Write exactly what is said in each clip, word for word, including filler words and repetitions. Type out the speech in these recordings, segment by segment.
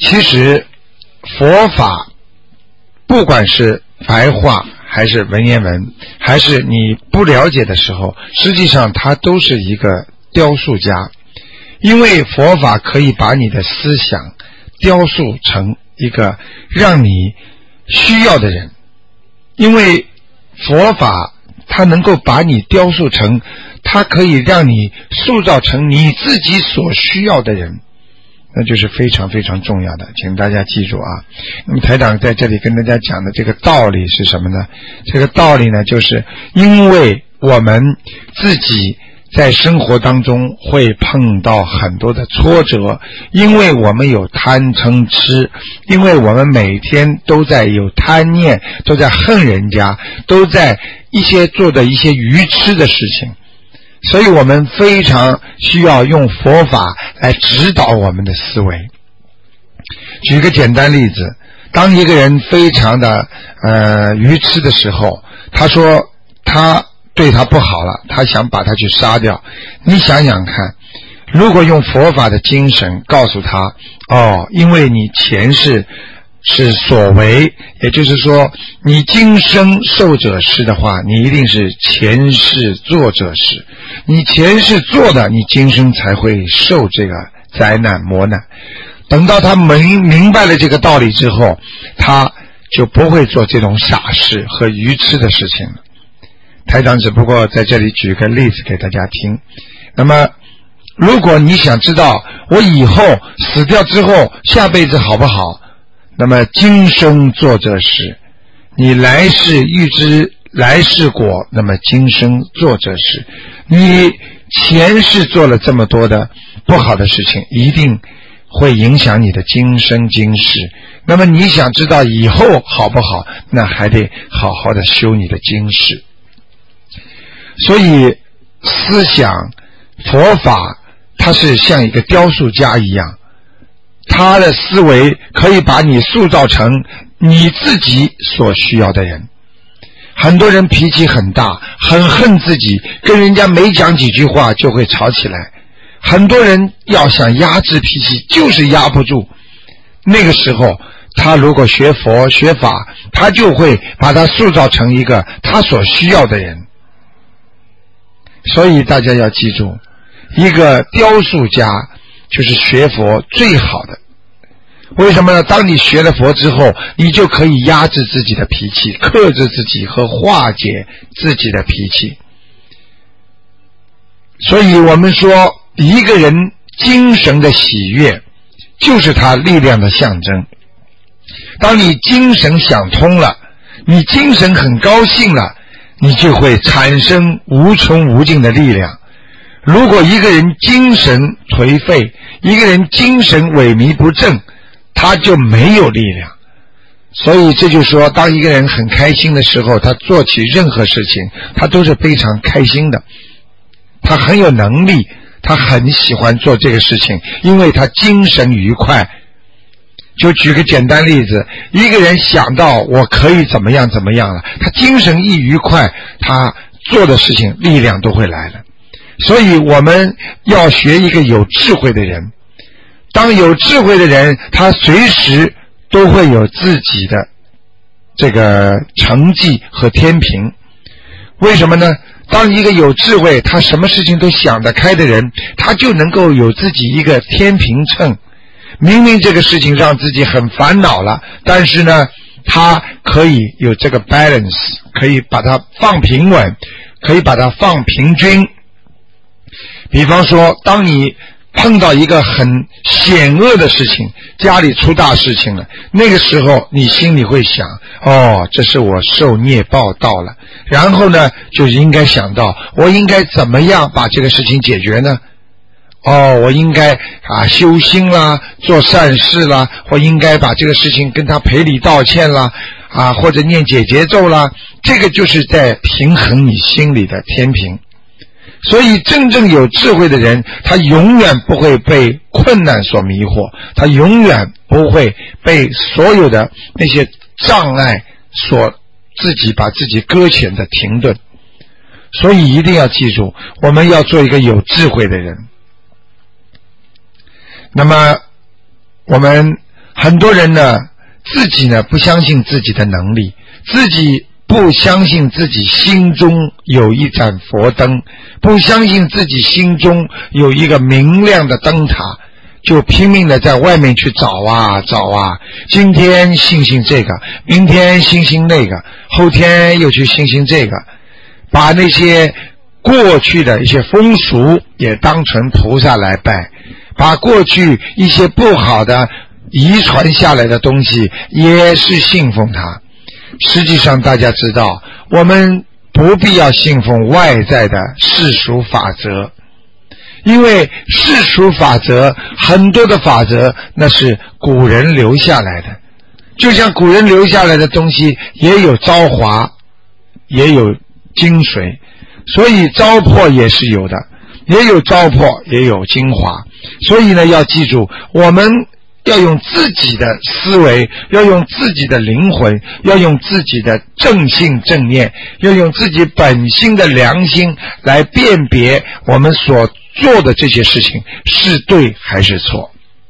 其实佛法不管是白话还是文言文，还是你不了解的时候，实际上它都是一个雕塑家，因为佛法可以把你的思想雕塑成一个让你需要的人，因为佛法它能够把你雕塑成，它可以让你塑造成你自己所需要的人，那就是非常非常重要的，请大家记住啊。那么台长在这里跟大家讲的这个道理是什么呢？这个道理呢，就是因为我们自己在生活当中会碰到很多的挫折，因为我们有贪嗔痴，因为我们每天都在有贪念，都在恨人家，都在一些做的一些愚痴的事情，所以我们非常需要用佛法来指导我们的思维。举个简单例子，当一个人非常的呃愚痴的时候，他说他对他不好了，他想把他去杀掉。你想想看，如果用佛法的精神告诉他，哦，因为你前世是所为，也就是说你今生受者是的话，你一定是前世做者是，你前世做的，你今生才会受这个灾难磨难。等到他明明白了这个道理之后，他就不会做这种傻事和愚痴的事情了。台长只不过在这里举个例子给大家听。那么如果你想知道我以后死掉之后下辈子好不好，那么今生做这事，你来世预知来世果，那么今生做这事，你前世做了这么多的不好的事情，一定会影响你的今生今世。那么你想知道以后好不好，那还得好好的修你的今世。所以思想佛法它是像一个雕塑家一样，他的思维可以把你塑造成你自己所需要的人。很多人脾气很大，很恨自己，跟人家没讲几句话就会吵起来。很多人要想压制脾气就是压不住，那个时候他如果学佛学法，他就会把他塑造成一个他所需要的人。所以大家要记住，一个雕塑家就是学佛最好的。为什么呢？当你学了佛之后，你就可以压制自己的脾气，克制自己和化解自己的脾气。所以我们说一个人精神的喜悦就是他力量的象征。当你精神想通了，你精神很高兴了，你就会产生无穷无尽的力量。如果一个人精神颓废，一个人精神萎靡不振，他就没有力量。所以这就说，当一个人很开心的时候，他做起任何事情他都是非常开心的，他很有能力，他很喜欢做这个事情，因为他精神愉快。就举个简单例子，一个人想到我可以怎么样怎么样了，他精神一愉快，他做的事情力量都会来了。所以我们要学一个有智慧的人。当有智慧的人，他随时都会有自己的这个成绩和天平。为什么呢？当一个有智慧，他什么事情都想得开的人，他就能够有自己一个天平秤。明明这个事情让自己很烦恼了，但是呢他可以有这个 balance， 可以把它放平稳，可以把它放平均。比方说，当你碰到一个很险恶的事情，家里出大事情了，那个时候你心里会想，哦，这是我受孽报到了，然后呢就应该想到我应该怎么样把这个事情解决呢？哦，我应该啊修心啦，做善事啦，我应该把这个事情跟他赔礼道歉啦，啊或者念解结咒啦，这个就是在平衡你心里的天平。所以真正有智慧的人，他永远不会被困难所迷惑，他永远不会被所有的那些障碍所自己把自己搁浅的停顿。所以一定要记住，我们要做一个有智慧的人。那么我们很多人呢自己呢不相信自己的能力，自己不相信自己心中有一盏佛灯，不相信自己心中有一个明亮的灯塔，就拼命的在外面去找啊找啊，今天信信这个，明天信信那个，后天又去信信这个，把那些过去的一些风俗也当成菩萨来拜，把过去一些不好的遗传下来的东西也是信奉它。实际上大家知道，我们不必要信奉外在的世俗法则，因为世俗法则很多的法则那是古人留下来的，就像古人留下来的东西也有昭华也有精髓，所以糟粕也是有的，也有糟粕也有精华。所以呢，要记住，我们要用自己的思维，要用自己的灵魂，要用自己的正信正念，要用自己本心的良心来辨别我们所做的这些事情是对还是错。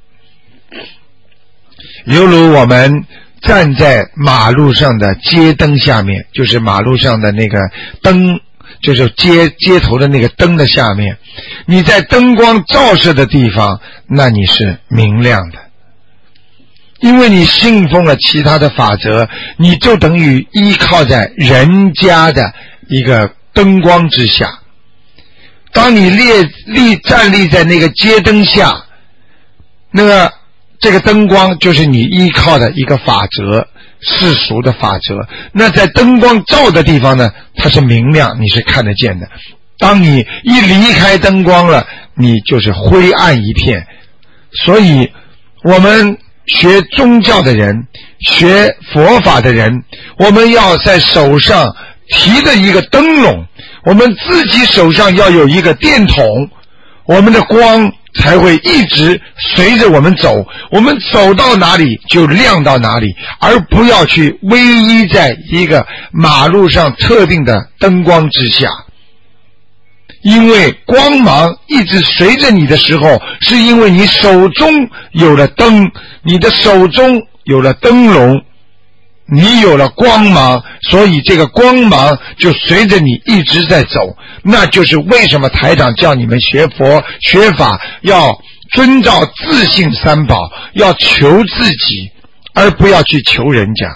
犹如我们站在马路上的街灯下面，就是马路上的那个灯，就是街街头的那个灯的下面，你在灯光照射的地方，那你是明亮的。因为你信奉了其他的法则，你就等于依靠在人家的一个灯光之下。当你立立站立在那个街灯下，那个这个灯光就是你依靠的一个法则，世俗的法则。那在灯光照的地方呢，它是明亮，你是看得见的。当你一离开灯光了，你就是灰暗一片。所以我们学宗教的人，学佛法的人，我们要在手上提着一个灯笼，我们自己手上要有一个电筒，我们的光才会一直随着我们走，我们走到哪里就亮到哪里，而不要去偎依在一个马路上特定的灯光之下。因为光芒一直随着你的时候，是因为你手中有了灯，你的手中有了灯笼，你有了光芒，所以这个光芒就随着你一直在走。那就是为什么台长叫你们学佛学法要遵照自信三宝，要求自己而不要去求人家。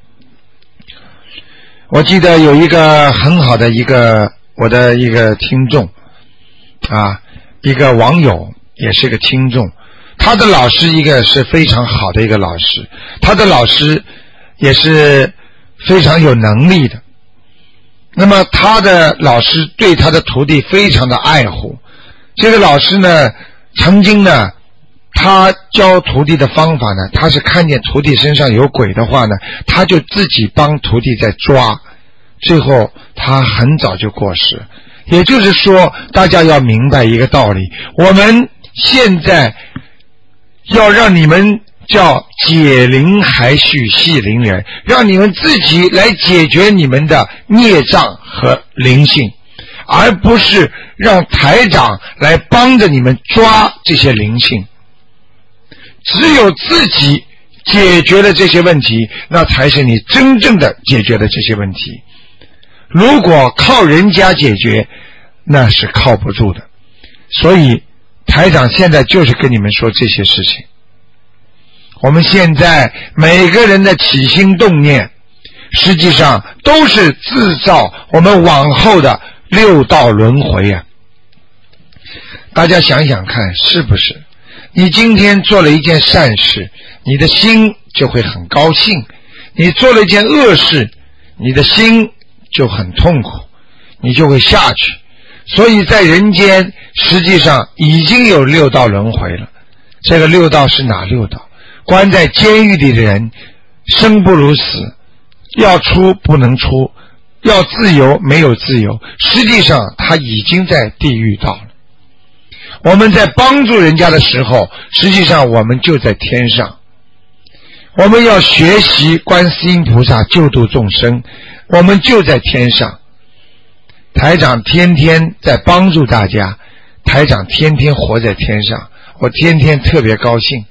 我记得有一个很好的一个我的一个听众啊，一个网友也是个听众，他的老师一个是非常好的一个老师，他的老师也是非常有能力的。那么他的老师对他的徒弟非常的爱护。这个老师呢，曾经呢，他教徒弟的方法呢，他是看见徒弟身上有鬼的话呢，他就自己帮徒弟在抓，最后他很早就过世。也就是说，大家要明白一个道理，我们现在要让你们叫解铃还须系铃人，让你们自己来解决你们的孽障和灵性，而不是让台长来帮着你们抓这些灵性。只有自己解决了这些问题，那才是你真正的解决了这些问题。如果靠人家解决，那是靠不住的。所以台长现在就是跟你们说这些事情。我们现在每个人的起心动念，实际上都是制造我们往后的六道轮回啊！大家想想看，是不是？你今天做了一件善事，你的心就会很高兴；你做了一件恶事，你的心就很痛苦，你就会下去。所以在人间实际上已经有六道轮回了。这个六道是哪六道？关在监狱里的人生不如死，要出不能出，要自由没有自由，实际上他已经在地狱道了。我们在帮助人家的时候，实际上我们就在天上。我们要学习观世音菩萨救度众生，我们就在天上。台长天天在帮助大家，台长天天活在天上，我天天特别高兴。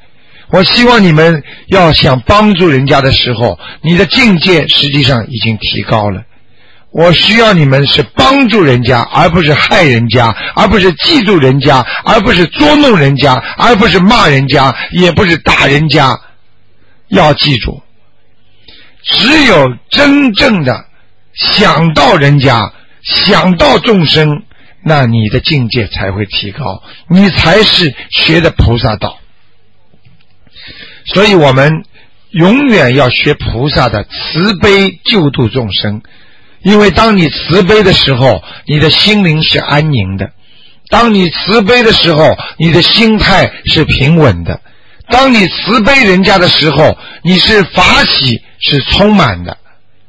我希望你们要想帮助人家的时候，你的境界实际上已经提高了。我需要你们是帮助人家，而不是害人家，而不是嫉妒人家，而不是捉弄人家，而不是骂人家，也不是打人家。要记住，只有真正的想到人家，想到众生，那你的境界才会提高，你才是学的菩萨道。所以我们永远要学菩萨的慈悲救度众生，因为当你慈悲的时候，你的心灵是安宁的；当你慈悲的时候，你的心态是平稳的；当你慈悲人家的时候，你是法喜，是充满的。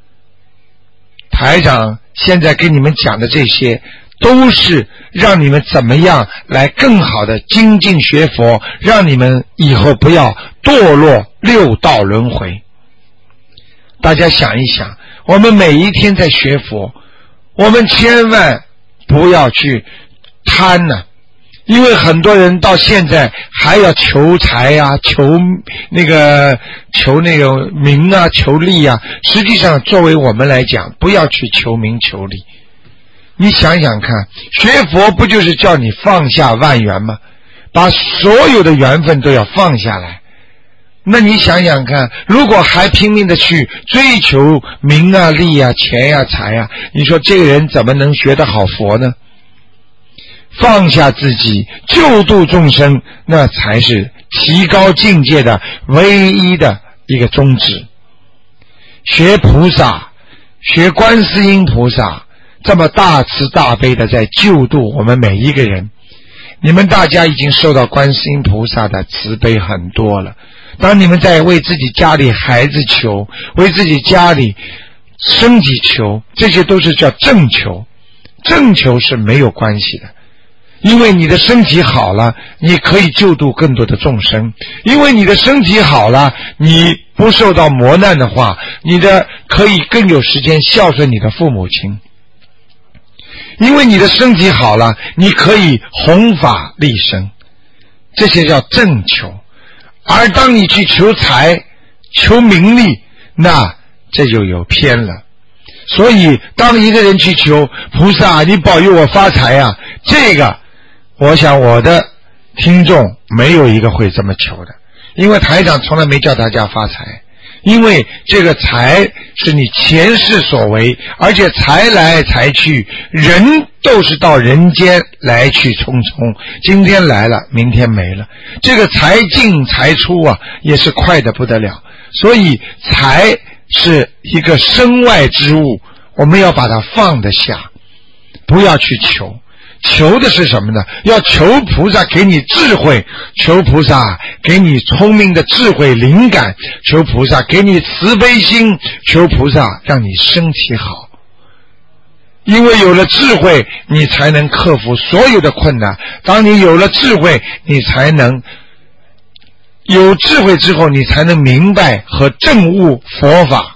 台长现在跟你们讲的这些，都是让你们怎么样来更好的精进学佛，让你们以后不要堕落六道轮回。大家想一想，我们每一天在学佛，我们千万不要去贪呢、啊，因为很多人到现在还要求财啊，求那个求那个名啊，求利啊。实际上作为我们来讲，不要去求名求利。你想想看，学佛不就是叫你放下万缘吗？把所有的缘分都要放下来。那你想想看，如果还拼命的去追求名啊、利啊、钱啊、财啊，你说这个人怎么能学得好佛呢？放下自己，救度众生，那才是提高境界的唯一的一个宗旨。学菩萨，学观世音菩萨，这么大慈大悲的在救度我们每一个人，你们大家已经受到观世音菩萨的慈悲很多了。当你们在为自己家里孩子求，为自己家里身体求，这些都是叫正求。正求是没有关系的，因为你的身体好了，你可以救度更多的众生。因为你的身体好了，你不受到磨难的话，你的可以更有时间孝顺你的父母亲。因为你的身体好了，你可以弘法利生，这些叫正求。而当你去求财、求名利，那这就有偏了。所以当一个人去求菩萨，你保佑我发财啊，这个我想我的听众没有一个会这么求的，因为台长从来没叫大家发财。因为这个财是你前世所为，而且财来财去，人都是到人间来去匆匆，今天来了明天没了，这个财进财出啊也是快得不得了。所以财是一个身外之物，我们要把它放得下，不要去求。求的是什么呢？要求菩萨给你智慧，求菩萨给你聪明的智慧灵感，求菩萨给你慈悲心，求菩萨让你身体好。因为有了智慧，你才能克服所有的困难。当你有了智慧，你才能有智慧之后，你才能明白和证悟佛法。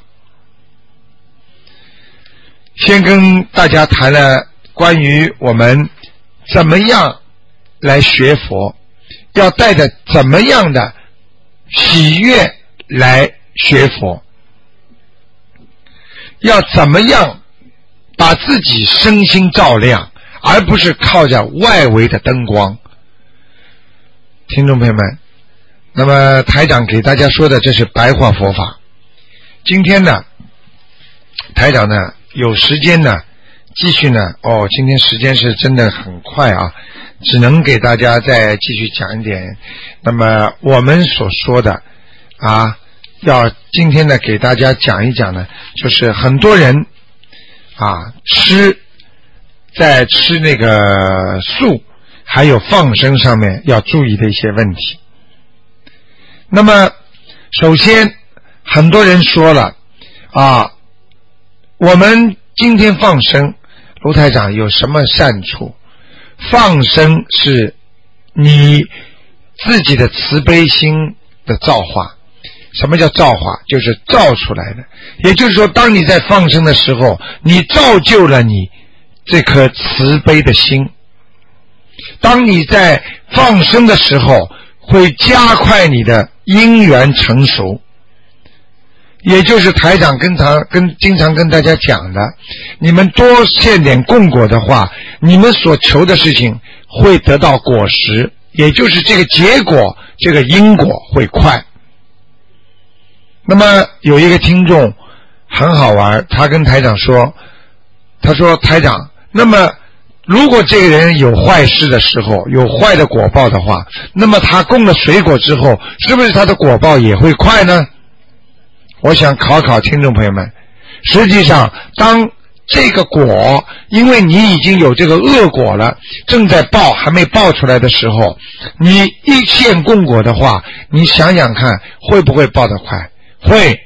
先跟大家谈了关于我们怎么样来学佛，要带着怎么样的喜悦来学佛，要怎么样把自己身心照亮，而不是靠着外围的灯光。听众朋友们，那么台长给大家说的这是白话佛法。今天呢，台长呢有时间呢继续呢，哦，今天时间是真的很快啊，只能给大家再继续讲一点。那么我们所说的啊，要今天呢给大家讲一讲呢，就是很多人啊吃在吃那个素还有放生上面要注意的一些问题。那么首先很多人说了啊，我们今天放生卢台长有什么善处？放生是你自己的慈悲心的造化。什么叫造化？就是造出来的。也就是说，当你在放生的时候，你造就了你这颗慈悲的心。当你在放生的时候，会加快你的因缘成熟，也就是台长跟常跟经常跟大家讲的，你们多献点供果的话，你们所求的事情会得到果实，也就是这个结果，这个因果会快。那么有一个听众很好玩，他跟台长说，他说台长，那么如果这个人有坏事的时候，有坏的果报的话，那么他供了水果之后，是不是他的果报也会快呢？我想考考听众朋友们，实际上当这个果，因为你已经有这个恶果了，正在报还没报出来的时候，你一献供果的话，你想想看会不会报得快？会。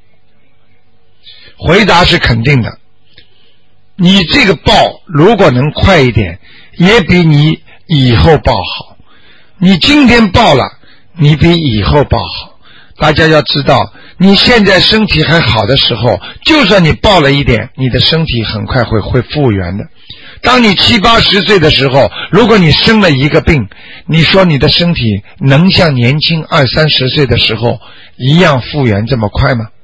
回答是肯定的。你这个报如果能快一点，也比你以后报好。你今天报了，你比以后报好。大家要知道，你现在身体还好的时候，就算你报了一点，你的身体很快会会复原的。当你七八十岁的时候，如果你生了一个病，你说你的身体能像年轻二三十岁的时候一样复原这么快吗？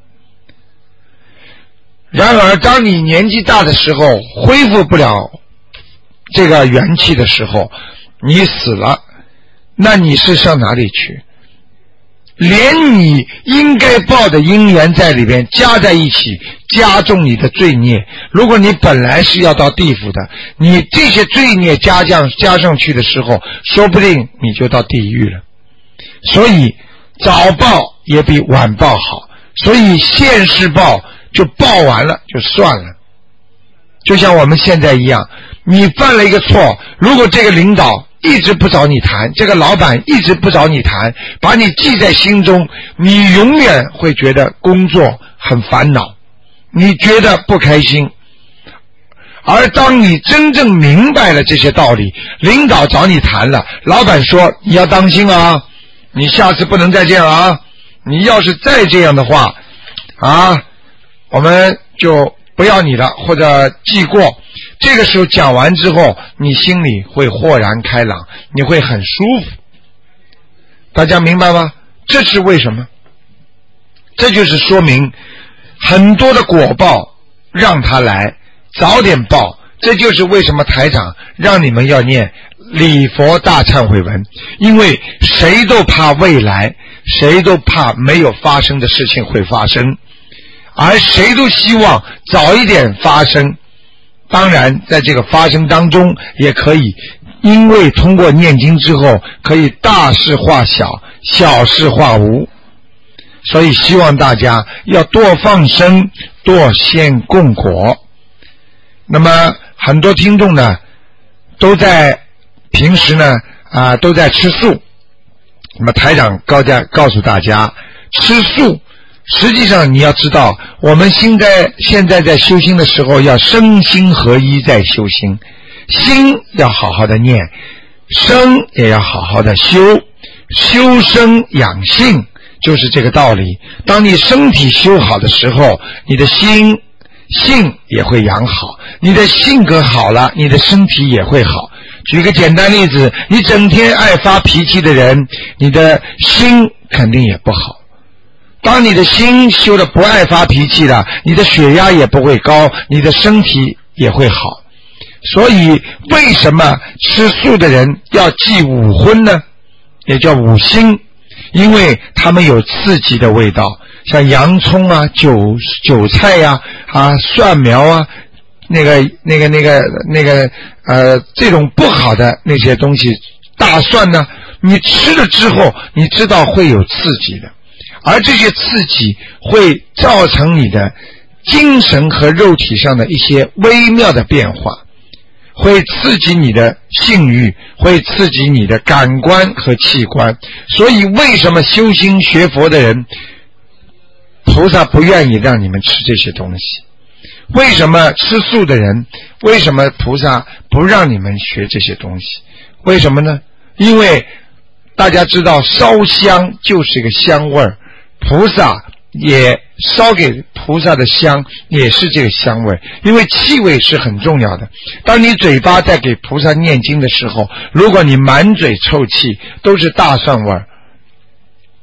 然而当你年纪大的时候，恢复不了这个元气的时候，你死了，那你是上哪里去？连你应该报的因缘在里边加在一起，加重你的罪孽。如果你本来是要到地府的，你这些罪孽加上加上去的时候，说不定你就到地狱了。所以早报也比晚报好，所以现世报就报完了就算了。就像我们现在一样，你犯了一个错，如果这个领导一直不找你谈，这个老板一直不找你谈，把你记在心中，你永远会觉得工作很烦恼，你觉得不开心。而当你真正明白了这些道理，领导找你谈了，老板说你要当心啊，你下次不能再这样啊，你要是再这样的话啊，我们就不要你了，或者记过。这个时候讲完之后，你心里会豁然开朗，你会很舒服。大家明白吗？这是为什么？这就是说明很多的果报让他来，早点报。这就是为什么台长让你们要念礼佛大忏悔文，因为谁都怕未来，谁都怕没有发生的事情会发生，而谁都希望早一点发生。当然在这个发生当中也可以，因为通过念经之后可以大事化小，小事化无。所以希望大家要多放生，多献供果。那么很多听众呢都在平时呢啊都在吃素。那么台长告家告诉大家，吃素实际上你要知道，我们现在现在在修心的时候要身心合一在修心，心要好好的念，身也要好好的修，修身养性就是这个道理。当你身体修好的时候，你的心性也会养好，你的性格好了，你的身体也会好。举个简单例子，你整天爱发脾气的人，你的心肯定也不好。当你的心修得不爱发脾气了，你的血压也不会高，你的身体也会好。所以为什么吃素的人要忌五荤呢？也叫五辛，因为他们有刺激的味道，像洋葱啊、韭韭菜呀、啊、啊蒜苗啊，那个那个那个那个呃这种不好的那些东西，大蒜呢，你吃了之后你知道会有刺激的，而这些刺激会造成你的精神和肉体上的一些微妙的变化，会刺激你的性欲，会刺激你的感官和器官。所以为什么修心学佛的人，菩萨不愿意让你们吃这些东西？为什么吃素的人，为什么菩萨不让你们学这些东西？为什么呢？因为大家知道烧香就是一个香味儿，菩萨也烧给菩萨的香也是这个香味，因为气味是很重要的。当你嘴巴在给菩萨念经的时候，如果你满嘴臭气都是大蒜味儿，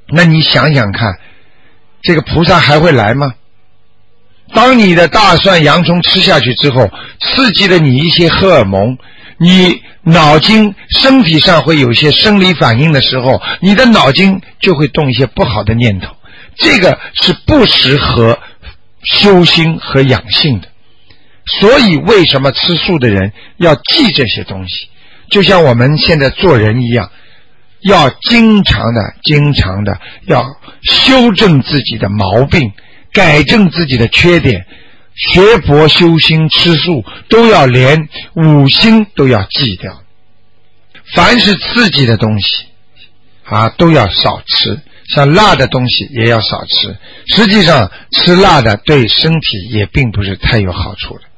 那你想想看，这个菩萨还会来吗？当你的大蒜洋葱吃下去之后，刺激了你一些荷尔蒙，你脑筋身体上会有一些生理反应的时候，你的脑筋就会动一些不好的念头，这个是不适合修心和养性的。所以为什么吃素的人要记这些东西，就像我们现在做人一样，要经常的经常的要修正自己的毛病，改正自己的缺点，学佛修心吃素都要连五辛都要记掉，凡是刺激的东西啊都要少吃，像辣的东西也要少吃，实际上吃辣的对身体也并不是太有好处的。